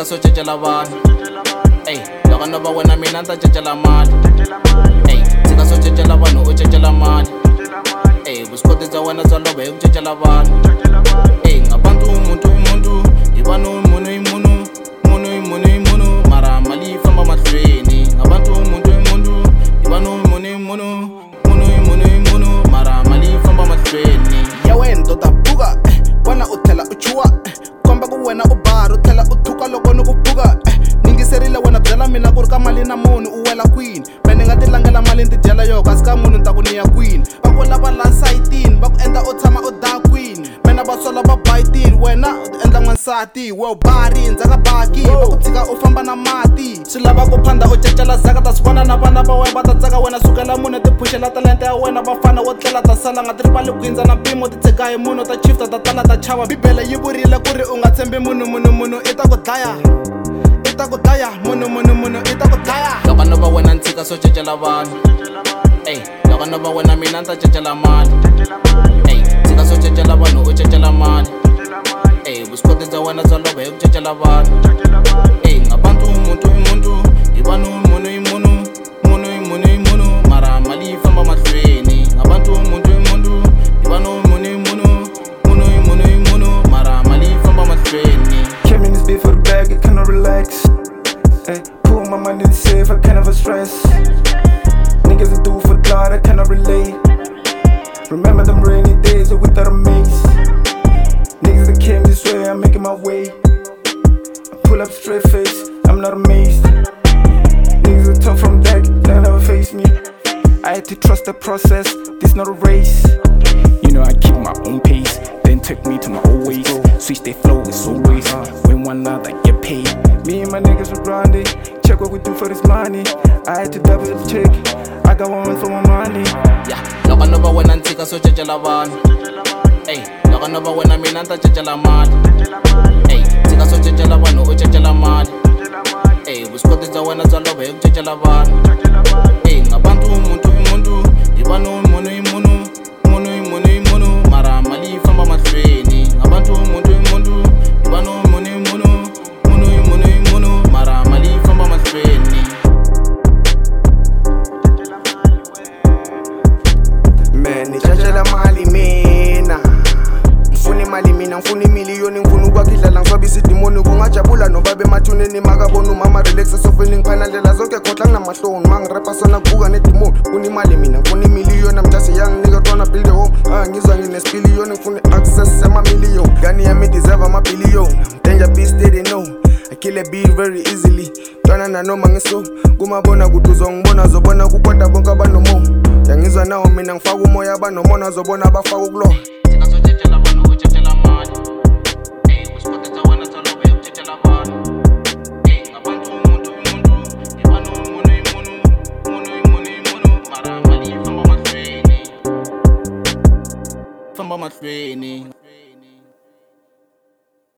so cecela vanhu. Ey, loko no va wena mina ta cecela mali. Ey, tshika so cecela vanhu u cecela mali. Ey, vuswikoti bya wena bya lova hi ku cecela vanhu. Ey, ngabantu umuntu hi vanhu munhu hi munhu mara mali yi famba mahlweni. Ngabantu umuntu hi vanhu munhu hi munhu mara mali yi famba mahlweni. Ya wena tota buka vona u tlhela u chuwa komba ku wena u bari u tlhela u thuka loko ni ku pfuka ningiserile wena byela mina ku ri ka mali na munhu u wela kwini me ni nga ti langela mali ni ti dyela yo kasi ka munhu ni ta ku ni ya kwini va ku lava la sayitini va ku endla u tshama u daa kwini mena va sola va bayitini wena u endla n'wansati we u bari ndzaka baki va ku tshika u famba na mati swi lava ku phanda u cecela zaka ta swi vona na vana va wena va ta tsaka wena sukela munhu ti phuxela talenta ya wena va fana wo tlela ta sala nga ti rivali gwindza na mpimo ti tshika hi munhu ta chifta ta tala ta chava bibele yi vurile ku ri u nga tshembi munhu i ta ku dlaya i ta ku dlaya munhu i ta ku dlaya loko no va wena ni tshika so cecela vanhu. Ey, loko no va wena mina ni ta cecela mali. Ey, tshika so cecela vanhu u cecela mali. Ey, vuswikoti bya wena bya lova hi ku cecela vanhu. Ey, ngabantu umuntu hi vanhu munhu hi munhu mara mali yi famba mahlweni. Ngabantu umuntu hi vanhu munhu hi munhu mara mali yi famba mahlweni. Came in this beat for the bag, I cannot relax. Ay, put my mind in the safe, I can't have a stress. Niggas that do it for God, I cannot relate. Remember them rainy days without a maze. Niggas that came this way, I'm making my way. I pull up straight face, I'm not amazed. Niggas that talk from back, they never face me. I had to trust the process, this not a race. You know I keep my own pace, then took me to my old ways. Switch their flow, it's always when one another get paid. Me and my niggas were grinding, check what we do for this money. I had to double check, I got one for my money. Yeah, loko no va wena ni tshika so cecela vanhu. Ey, loko no va wena mina ni ta cecela mali. Ey, tshika so cecela vanhu u cecela mali. Ey, vuswikoti bya wena bya lova hi ku cecela vanhu. Ey, ngabantu umuntu hi vanhu munhu hi munhu mara mali yi famba mahlweni. Ngabantu umuntu hi vanhu munhu hi munhu mara mali yi famba mahlweni. Man, ni cecela mali mina ngifuna imali mina ngifuna imiliyoni ngifuna ukwakidlala ngiswabisa idimoni kungajabula nobabe emathuneni makabona umama relax esofeni ngiphanandlela zonke khohla nginamahloni mangirepa sona kubuka nedimoni ngifuna imali mina ngifuna imiliyoni I'm just a young nigga tryna build a home ngizwa nginesipiliyoni ngifuna access amamiliyoni gani yami deserve amabiliyoni I'm danger beast they didn't know I kill a beat very easily twana nanoma ngiso kumabona kuthi uzongibona zobona kukwada bonke abanomo yangizwa nawo mina ngifaka umoya abanomona zobona abafaka ukuloha. Tshika so cecela vanhu u cecela mali. Ey, vuswikoti bya wena bya lova hi ku cecela vanhu. Ey, ngabantu umuntu hi vanhu munhu hi munhu mara mali yi famba mahlweni. Famba mahlweni.